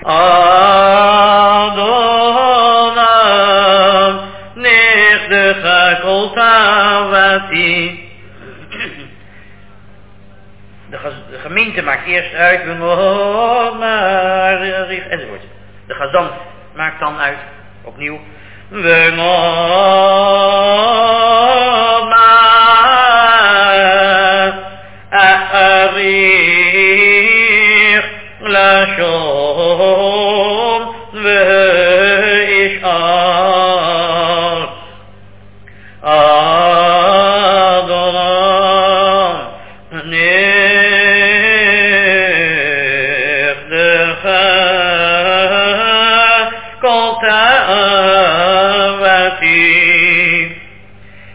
Adonai, nechdecha kol tavati. De gemeente maakt eerst uit, enzovoort. De gezant maakt dan uit, opnieuw. Ari